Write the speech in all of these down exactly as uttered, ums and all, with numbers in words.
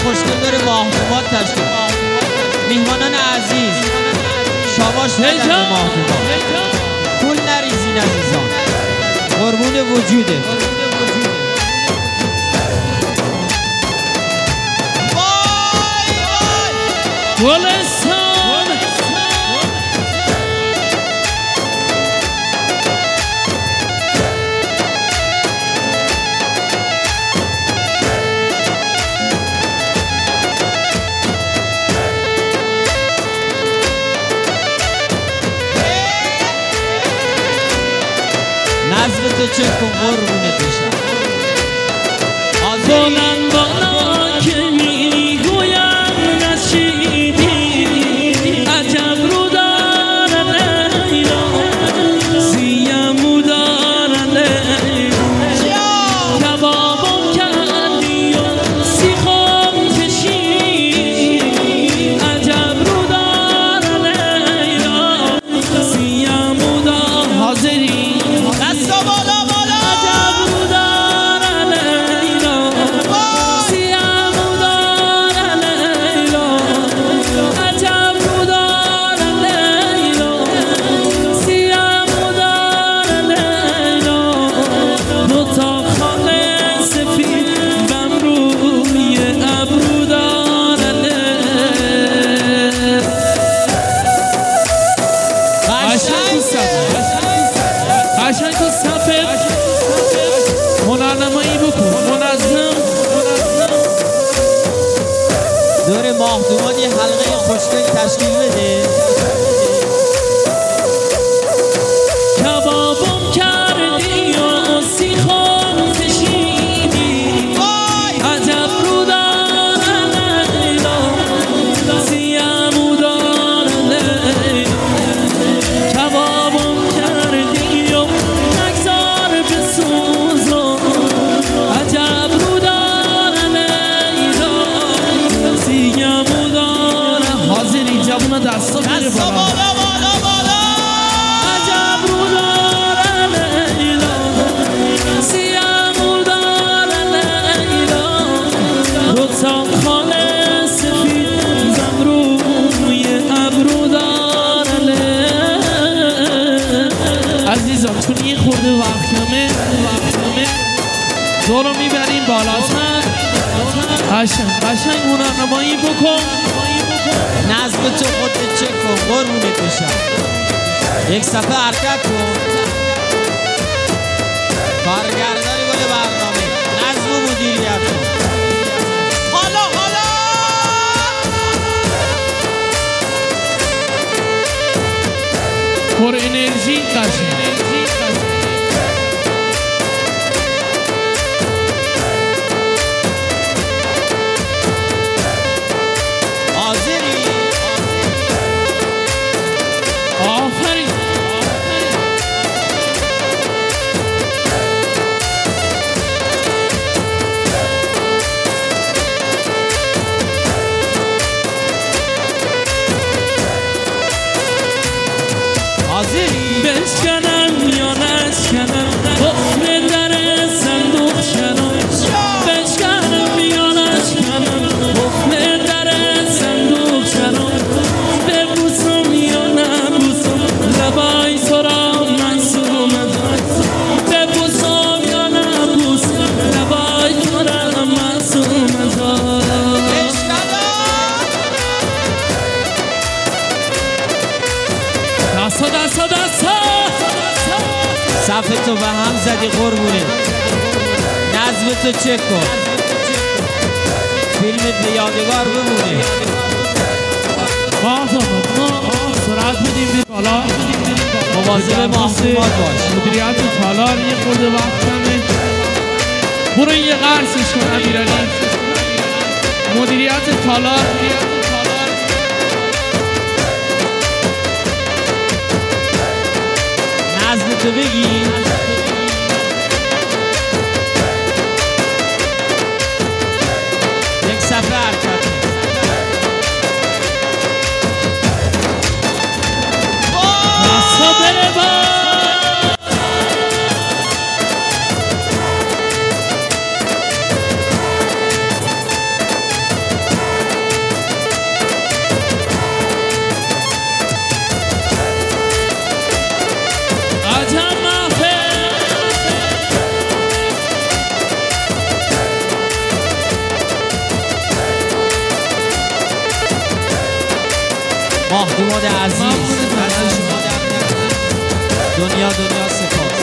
خوشگل داره ماهتومات تشکیل. میهمانان عزیز شاباش ندن به ماهتومات، پول نریزین عزیزان، قربون وجوده. گلستان نظر تو چه کن قربونت بشم. بلند بالا که میگویم نشیدی، عجب رو دارن لیلا، زیمو دارن لیلا، کبابم کردی و سیخم کشیدی، عجب رو دارن لیلا، زیمو دارن. حاضری دستا بالا بالا، عجب رو دارن لیلا، زیمو دارن لیلا، عجب رو دارن لیلا، زیمو دارن لیلا، دوتا خال سفید بم روی ابرو دارن لیلا. قشنگ قشنگ تو صفت هنرنمایی بکن، منظم. دور ماهتومان یه حلقه خوشگل تشکیل بده. کبابم کردی و سیخم کشیدی، عجب رو دارن لیلا، زیمو دارن لیلا، کبابم کردی و نگذار بسوزم، عجب رو دارن لیلا، زیمو دارن. حاضری جوونا دستا بره بالا، بالا بالا بالا، عجب رو دارن لیلا، زیمو دارن لیلا، دوتا خال سفید بم روی ابرو دارن لیلا. عزیزان چون یه خورده وقت کمه دورو میبریم بالاتر. قشنگ قشنگ هنرنمایی بکن. نظر تو خودت چک کن قربونت بشم. یک صفحه حرکت کن. کارگردانی گل برنامه نظم و مدیریت کن. حالا حالا پر انرژی قشنگ. حاضری؟ آفرین. حاضری؟ بشکنم یا نشکنم، حکم در صندوق شنم، بشکنم یا نشکنم، حکم در صندوق شنم، ببوسم یا نبوسم، لبای تو را منصومم، ببوسم یا نبوسم، لبای تو را منصومم. دستا دستا دستا صف تو به هم زدی قربونه. نظم تو چک کن. فیلمت به یادگار بمونه. آه ما سرعت بدیم بیر بالا. مواظب ماهتومات باش. مدیریت تالار یه خورده وقت کمه. برو یه قرصش کن امیرعلی. مدیریت تالار نظم تو بگی. یک صفحه حرکت. دستا بره با ماهدوماد عزیز دنیا دنیا سپاس.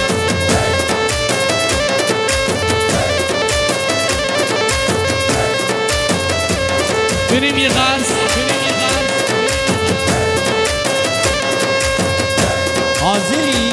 بریم یه قرص بریم یه قرص حاضری؟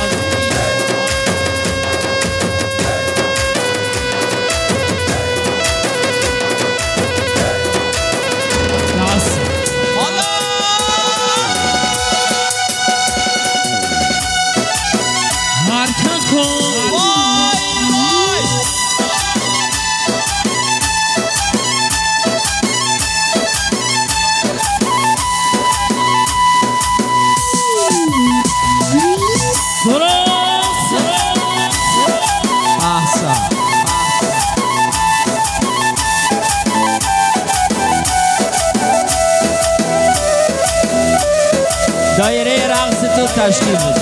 دایره رقص تو تشکیل بده.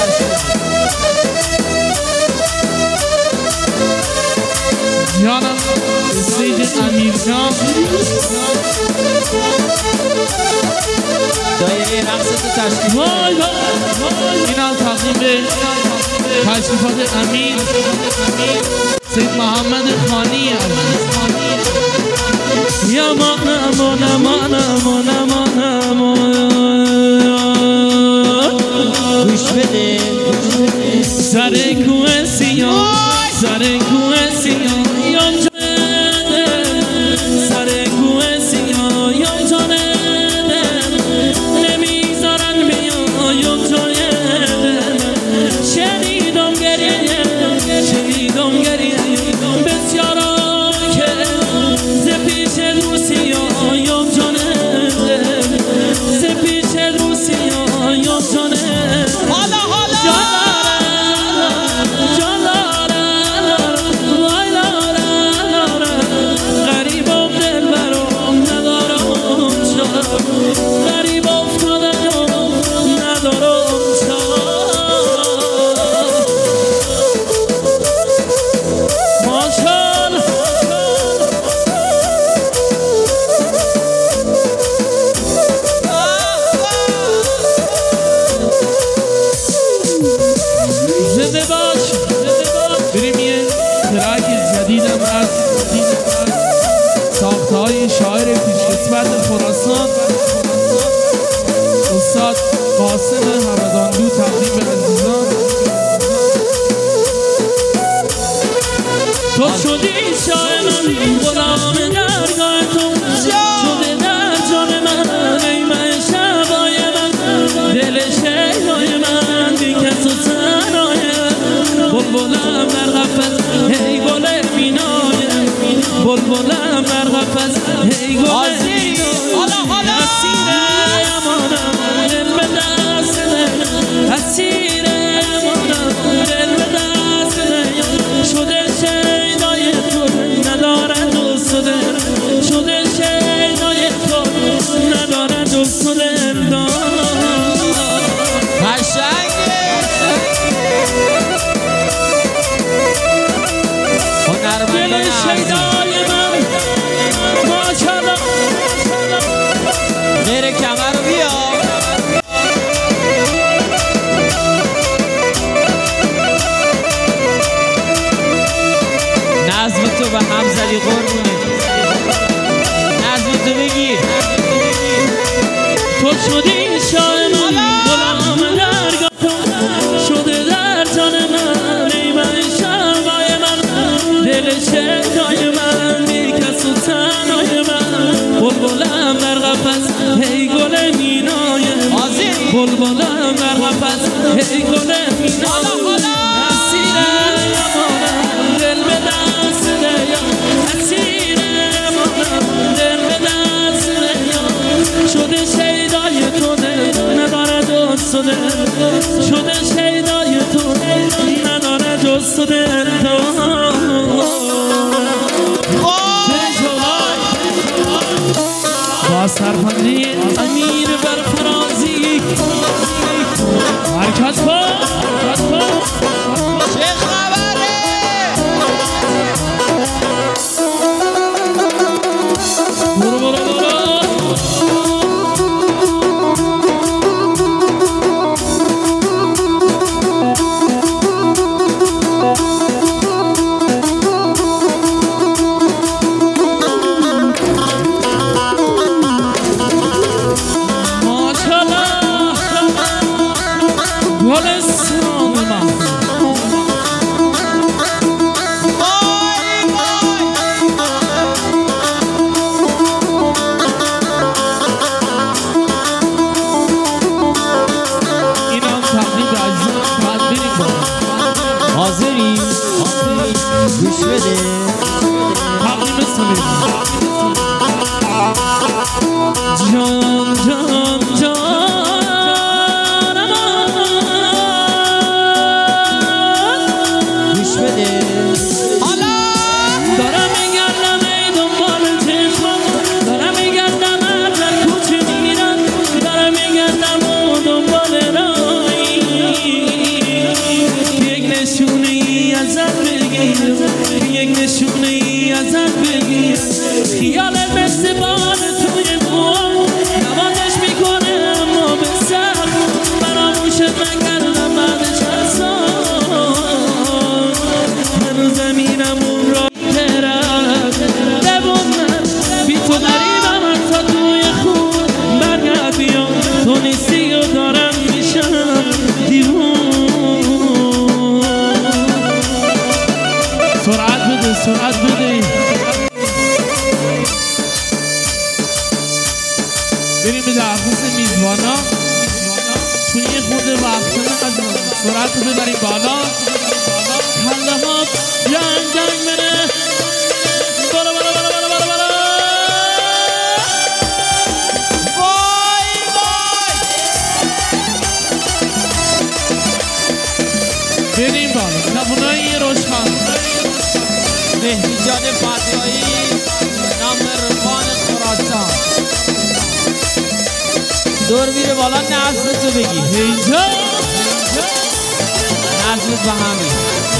جانم استیج امیر جان دایره رقص تو تشکیل بده. اینا تقدیم به تشریفات امیر سید محمد خانی یا ما نما نما نما نما نما گوش بده سر کوه سیاه سر کوه سیاه یام جانه سر کوه سیاه یام جانه نمیذارن بیایم جای شنیدم گریه شنیدم گریه بسیارا که ز پیش روسیاه یام جانه ز پیش روسیاه یام جانه ساختهای شاعر پیشکسوت خراسان استاد قاسم همدانلو تقدیم به عزیزان. تو شدی شاه من غلام درگاه تو شده در جان من ای شبای من دل شیدای من بی کس و تنهای بلبلم در قفس ای گل مینای بلبلم در قفس ای گل مینای اسیر امانم دل به دست ده اسیر امانم دل به دست ده شده شیدای تو ندارد دوست دل شده شیدای تو ندارد دوست دل قشنگه دل شیدای من ماشاءالله غیر کمر رو بیا نظم تو به هم زدی قربونه نظم تو بگیر تو شدی شاه من غلام درگاه تو شده در جان من ای من شبای من دل شیدای من بی کس و تنهای من بلبلم در قفس ای گل مینای بلبلم در قفس ای گل مینای اسیر امانم دل به دست دیا اسیر امانم دل به دست دیا شده شیدای تو دل نداره دوست دل شده شیدای تو نداره دوست دل با سرپنجه امیر برفرازی حرکت با چه خبره برو برو برو خیال مثل بال توی موام نوازش میکنه اما به سر فراموشت نکردم بعد چند سال هنوز زمینم اون را کرد ببونم بی تو غریبم حتی توی خون برگرد بیا تو نیستی و دارم میشم دیوون سرعت بده سرعت بده بریم به درخواست میزبانا چون یه خورده وقتا از سرعت رو ببریم بالا کله ها جنگ جنگ بره بالا بالا بالا بالا بالا بالا وای وای بریم بالا کبونایی روشخان مهدی جان فتایی نامرفان خراسان دور میره بالا نزد تو بگی اینجا نزد به همین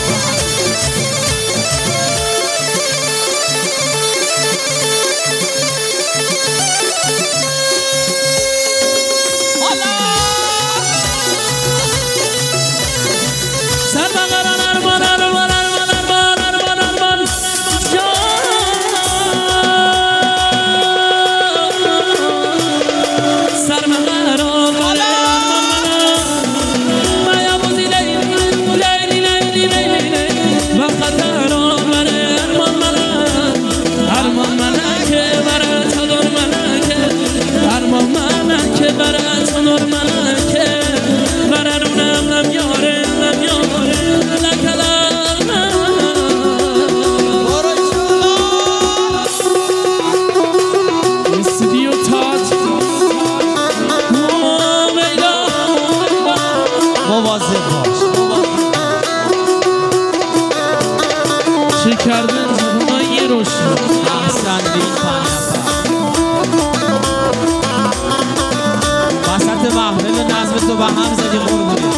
کردن زبونایی روشن احسن به این پنج نفر وسط محفل نظم تو به هم زدی قربونه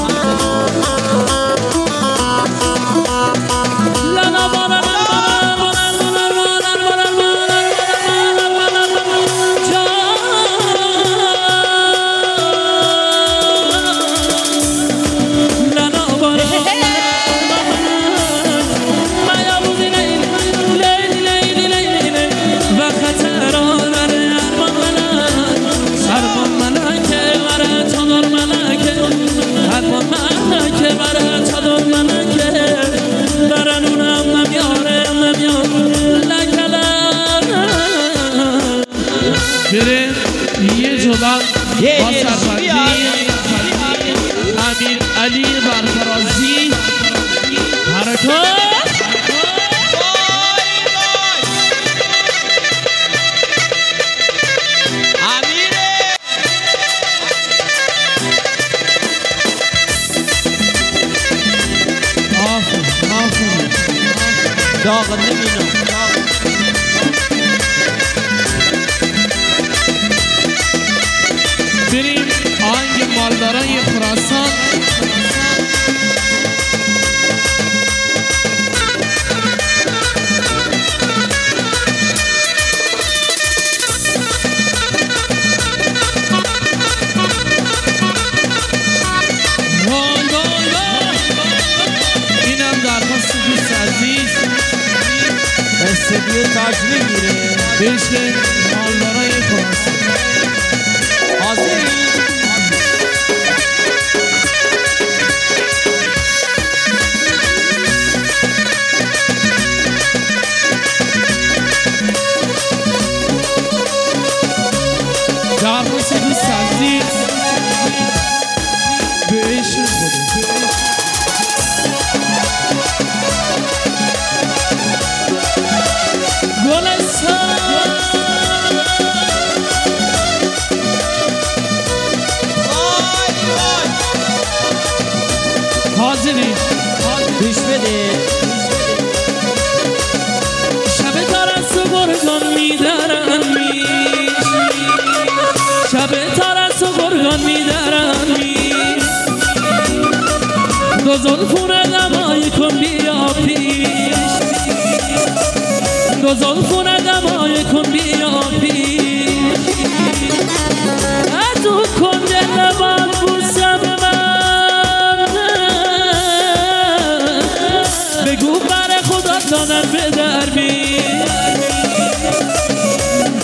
یه جلال با سرفندی امیر علی برفرازی حرکات امیره آفر آفر داغ نمینم بریم آهنگ مالدارای خراسان اینم درخواست دوست عزیز استدیو تاج میگیره بشه مالدارای خراسان حاضری درخواست دوست عزیز به عشق خوده گلستان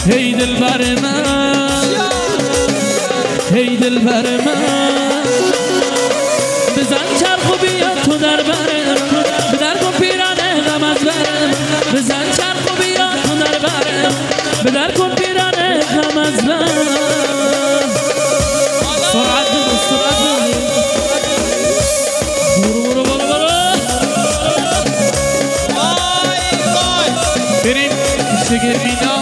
هی دل بر من هی دل بر من بزن چرخ و بیا تو در برم به در کن پیرانه غم از برم بزن چرخ و بیا تو در برم به در کن پیرانه غم از برم سرعت بده سرعت بده برو برو برو برو بریم شگر بینا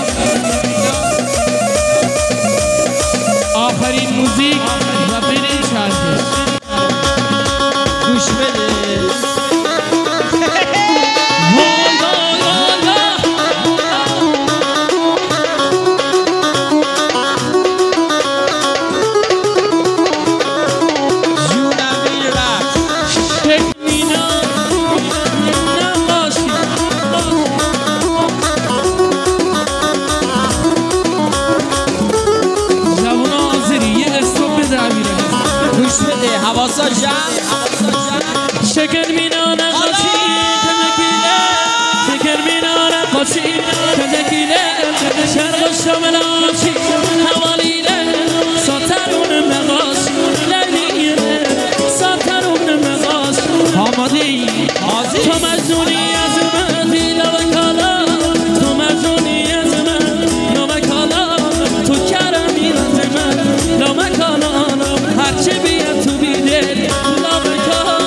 آخرین موزیک و بریم چرخش گوش بده حواسا جمع شکر مینان قاچی کزکیله شکر مینان قاچی کزکیله شرق شامل آچی حوالیله ساترون مغاش لیلیره ساترون مغاش آمادی تو مجنونی از من دیلا و کالا تو مجنونی از من نام کالا تو کرمی از من نام کالا هرچه بیاد تو بیده نام کالا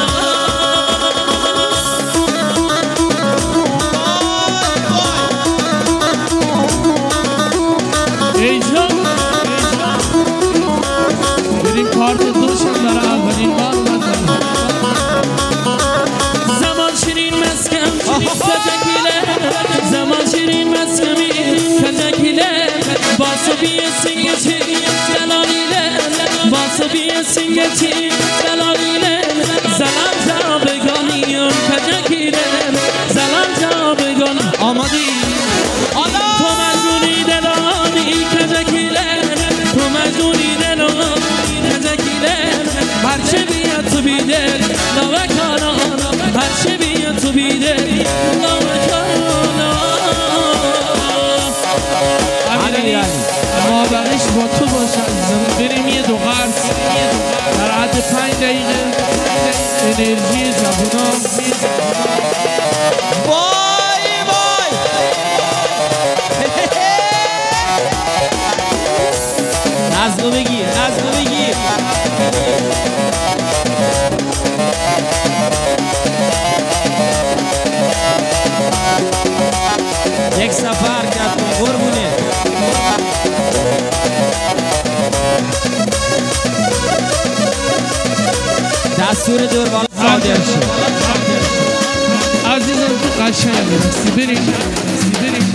ای جان بریم کارت دوشم داره اولین بار اومدن زمان شیرین مسکم کجکیله زمان شیرین مسکمی کجکیله باسو بیه سنگچی دلالیله باسو بیه سنگچی دلالیله زلم جا بگانیم کجکیله زلم جا بگانیم آمادی تو مجنونی دلانی کجکیله تو مجنونی دلانی کجکیله هرچه بیاد تو بیده نوکانا هرچه بیاد تو بیده نوکانا امیرعلی ما بقیش با تو باشن بریم یه دو قرص در حد پنج دقیقه انرژی جوونا وای وای نظمو بگیر نظمو بگیر یک سفر کرد قربونه دستور دور بالا صادر شد عزیزم تو قشنگه بسی بریم بریم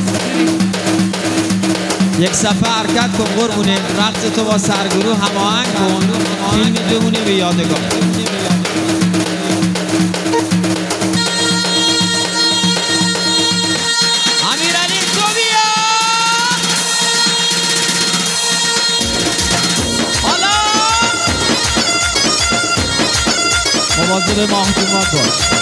یک صفحه حرکت کن قربونه رقص تو با سرگروه هماهنگ کن فیلم بمونه به یادگار امیرعلی تو بیا حالا مواظب محکومات باش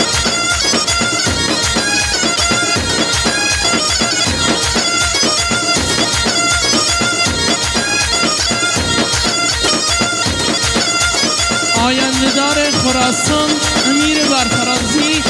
آینده دار خراسان امیر برفرازی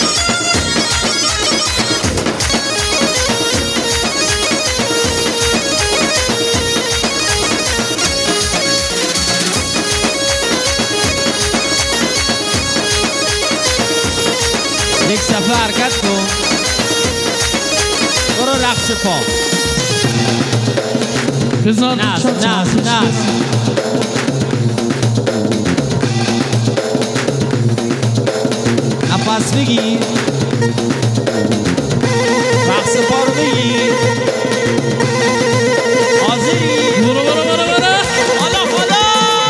یک صفحه حرکت کن برو رقص پا بزار ناز ناز ناز نفس بگیر رقص پا رو بگیر حاضری برو برو برو برو حالا حالا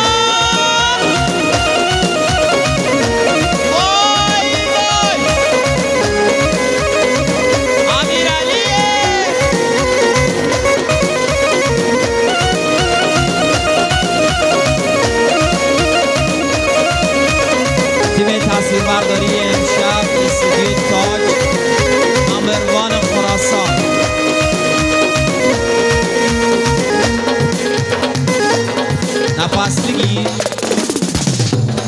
وای وای امیرعلی تیم تصویربرداری امشب استودیوی تاج نمبر وان خراسان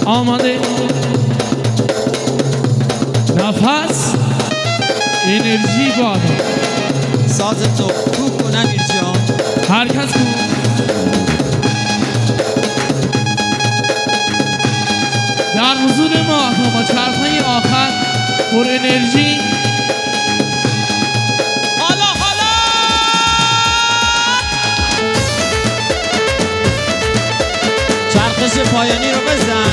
آماده نفس انرژی بادا ساز تو کو کن امیر جان هر کس کو در حضور ما تا با چرخه آخر پر انرژی حالا حالا چرخش پایانی رو بزن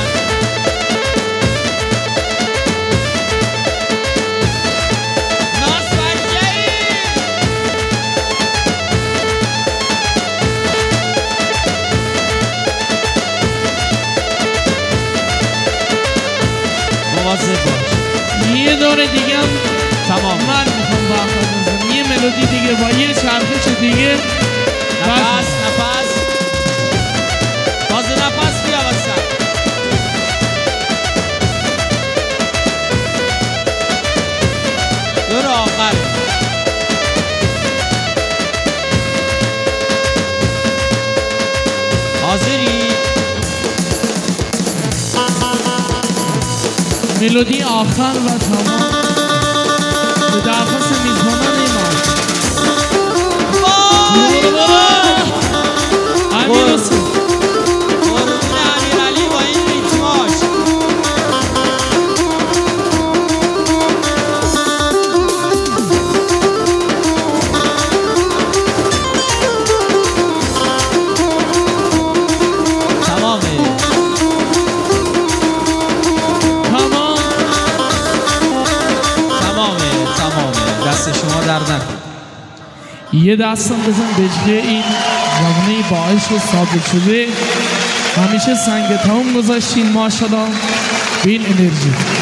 یه دوره دیگه هم تمام من میخوام با اخواد بزنم یه ملودی دیگه با یه چرخش دیگه نفس نفس تازه نفس بیا وسط دور آخر حاضری ملودی آخر و تمام به درخواست میزبانان ایمان امیر حسین قربون امیر علی با این ریتماش تمامه دست شما در نکن یه دستم بزن به جگه این زبونه با عشق ثابت شده همیشه سنگ تمام گذاشتین ماشاءالله به این انرژی